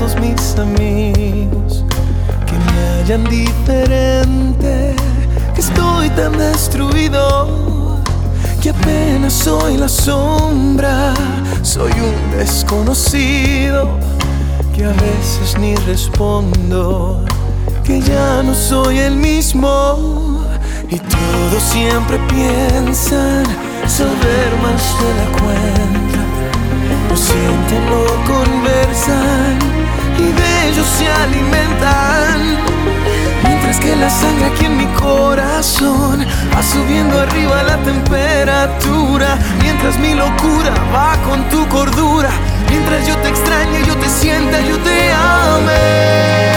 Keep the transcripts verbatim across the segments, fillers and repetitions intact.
todos mis amigos que me hallan diferente, que estoy tan destruido que apenas soy la sombra, soy un desconocido que a veces ni respondo, que ya no soy el mismo. Y todos siempre piensan saber más de la cuenta, lo sienten, lo conversan y de ellos se alimentan, mientras que la sangre aquí en mi corazón va subiendo arriba la temperatura, mientras mi locura va con tu cordura, mientras yo te extrañe, yo te sienta, yo te ame.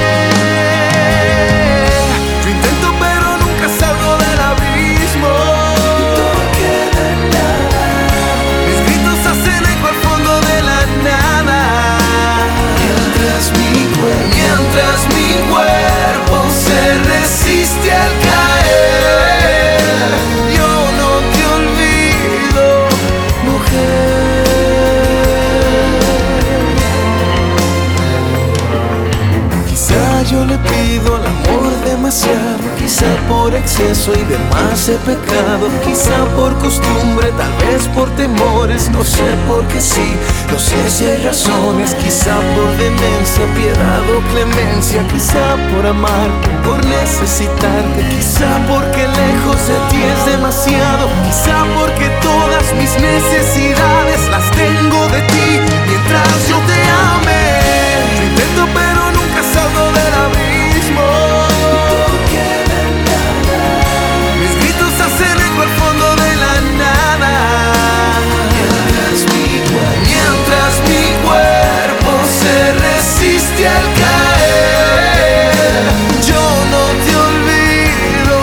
Yo intento pero nunca salgo del abismo, y todo queda en nada. Mis gritos hacen eco al fondo de la nada, mientras mi cuerpo, mientras mi cuerpo se resiste al caer. Yo no te olvido, mujer. Quizá yo le pido al amor demasiado, quizá por exceso y demás he pecado, quizá por costumbre, tal vez por temores, no sé por qué sí, no sé si hay razones, quizá por demencia, piedad o clemencia, quizá por amarte, por necesitarte, quizá porque lejos de ti es demasiado, quizá porque todas mis necesidades las tengo de ti, mientras yo te ame. Yo intento pero nunca salgo del abismo, mis gritos hacen eco al fondo de la nada, mientras mi cuerpo, mientras mi cuerpo se resiste al caer. Yo no te olvido,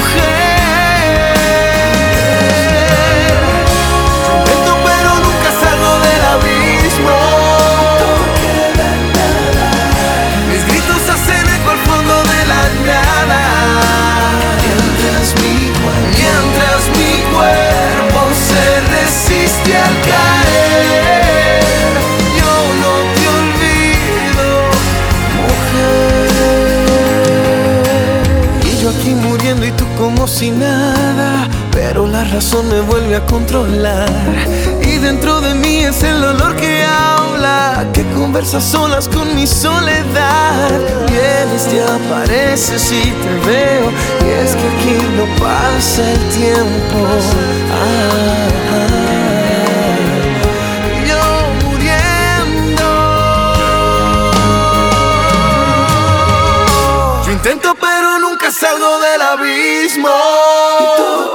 mujer. Yo intento pero nunca salgo del abismo, mis gritos hacen eco al fondo de la nada, mientras mi cuerpo, mientras mi cuerpo se resiste al caer. Yo no te olvido, mujer. Y yo aquí muriendo y tú como si nada, pero la razón me vuelve a controlar, y dentro de mí es el dolor que habla, que conversa solas con mi soledad. Vienes, te apareces y te veo, y es que aquí no pasa el tiempo. Ah, ah, yo muriendo. Yo intento pero nunca salgo del abismo.